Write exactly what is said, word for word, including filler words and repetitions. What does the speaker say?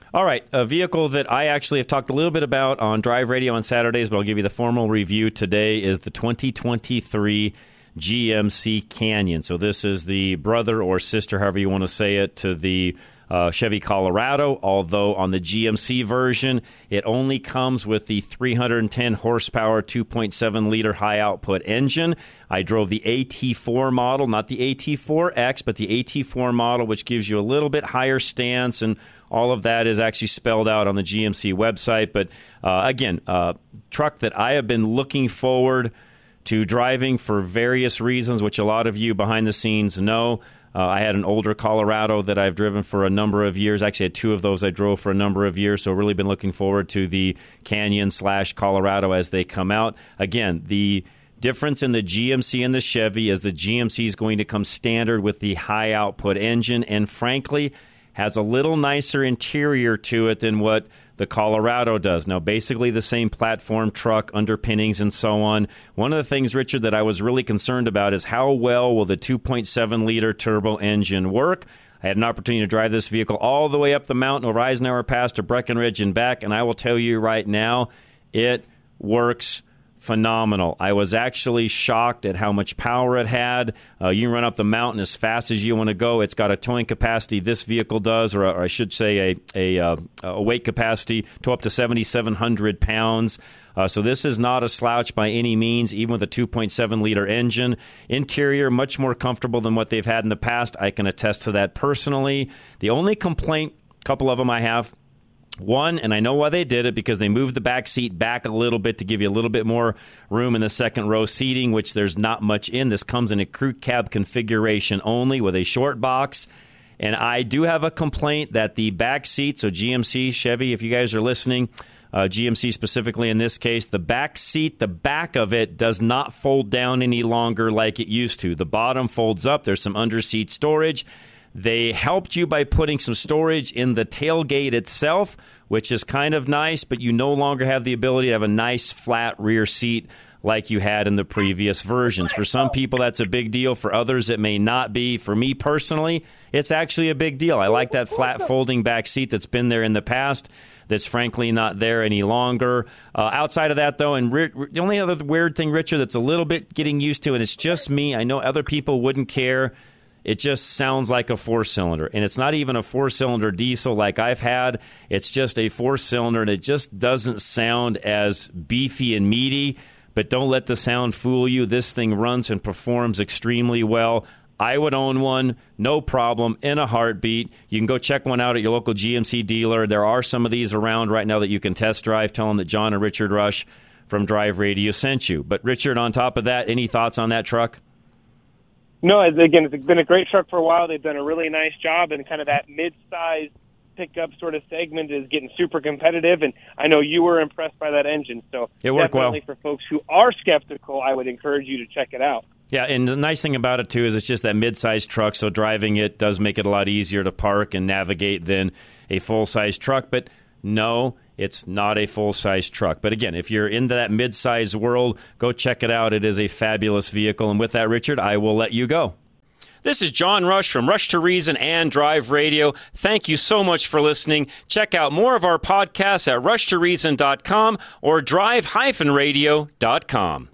All right, a vehicle that I actually have talked a little bit about on Drive Radio on Saturdays, but I'll give you the formal review today, is the twenty twenty-three G M C Canyon. So this is the brother or sister, however you want to say it, to the uh, Chevy Colorado, although on the G M C version, it only comes with the three hundred ten horsepower, two point seven liter high-output engine. I drove the A T four model, not the A T four X, but the A T four model, which gives you a little bit higher stance, and all of that is actually spelled out on the G M C website. But uh, again, uh, truck that I have been looking forward to driving for various reasons, which a lot of you behind the scenes know. Uh, I had an older Colorado that I've driven for a number of years. Actually, I had two of those I drove for a number of years, so really been looking forward to the Canyon slash Colorado as they come out. Again, the difference in the G M C and the Chevy is the G M C is going to come standard with the high output engine, and frankly, has a little nicer interior to it than what the Colorado does. Now, basically the same platform, truck, underpinnings, and so on. One of the things, Richard, that I was really concerned about is how well will the two point seven liter turbo engine work. I had an opportunity to drive this vehicle all the way up the mountain over Eisenhower Pass to Breckenridge and back, and I will tell you right now, it works phenomenal. I was actually shocked at how much power it had. Uh, you can run up the mountain as fast as you want to go. It's got a towing capacity, this vehicle does, or, or I should say a, a, uh, a weight capacity to up to seven thousand seven hundred pounds. Uh, so this is not a slouch by any means, even with a two point seven liter engine. Interior, much more comfortable than what they've had in the past. I can attest to that personally. The only complaint, a couple of them I have, one, and I know why they did it, because they moved the back seat back a little bit to give you a little bit more room in the second row seating, which there's not much in. This comes in a crew cab configuration only with a short box. And I do have a complaint that the back seat, so G M C, Chevy, if you guys are listening, uh, G M C specifically in this case, the back seat, the back of it does not fold down any longer like it used to. The bottom folds up. There's some under-seat storage. They helped you by putting some storage in the tailgate itself, which is kind of nice, but you no longer have the ability to have a nice flat rear seat like you had in the previous versions. For some people, that's a big deal. For others, it may not be. For me personally, it's actually a big deal. I like that flat folding back seat that's been there in the past, that's frankly not there any longer. Uh, outside of that, though, and re- the only other weird thing, Richard, that's a little bit getting used to, and it's just me, I know other people wouldn't care, it just sounds like a four-cylinder, and it's not even a four-cylinder diesel like I've had. It's just a four-cylinder, and it just doesn't sound as beefy and meaty, but don't let the sound fool you. This thing runs and performs extremely well. I would own one, no problem, in a heartbeat. You can go check one out at your local G M C dealer. There are some of these around right now that you can test drive. Tell them that John and Richard Rush from Drive Radio sent you. But, Richard, on top of that, any thoughts on that truck? No, again, it's been a great truck for a while. They've done a really nice job, and kind of that mid-size pickup sort of segment is getting super competitive, and I know you were impressed by that engine. So it worked well. Definitely for folks who are skeptical, I would encourage you to check it out. Yeah, and the nice thing about it, too, is it's just that mid-size truck, so driving it does make it a lot easier to park and navigate than a full-size truck. But no, it's not a full-size truck. But again, if you're into that mid-size world, go check it out. It is a fabulous vehicle. And with that, Richard, I will let you go. This is John Rush from Rush to Reason and Drive Radio. Thank you so much for listening. Check out more of our podcasts at rush to reason dot com or drive radio dot com.